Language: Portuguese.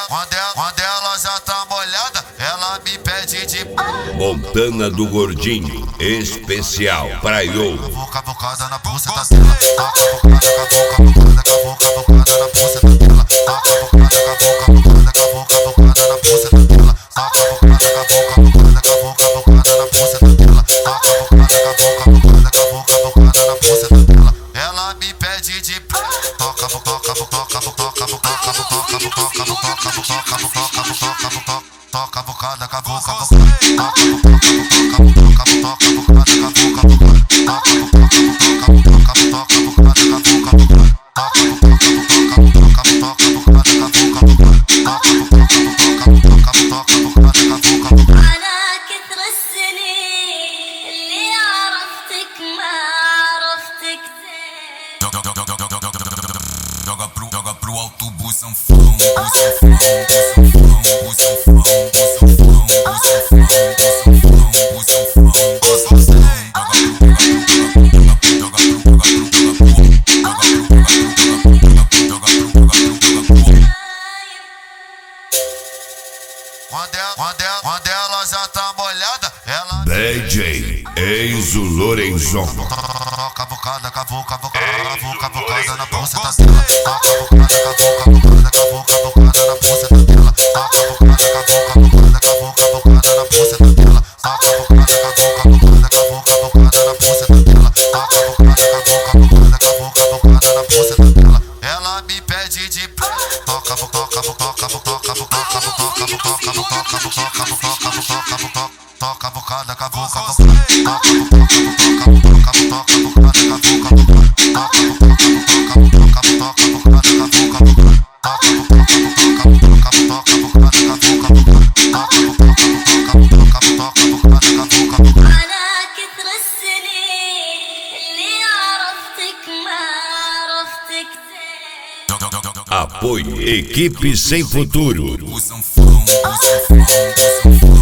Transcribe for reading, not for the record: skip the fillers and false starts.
Quando ela já tá molhada, ela me pede de Montana do Gordinho, especial Praiô. cavucada na buceta dela. Cavucada na buceta dela. Cavucada na buceta dela. Cavucada na buceta dela. Na buceta dela. Ela me pede de toca a bocada, على كثر السنين اللي عرفتك ما عرفتك زين. Joga pro alto, busanfão. Quando ela já tá molhada, ela DJ Enzo Lorenzon. toca a bocada, cavucada na buceta dela. Cavucada na buceta dela. Cavucada na buceta dela. Cavucada na buceta dela. Cavucada na buceta dela. Ela me pede de toca a bocada, على كثر السنين اللي عرفتك ما عرفتك زين. Apoio Equipe Sem Futuro. Busanfão.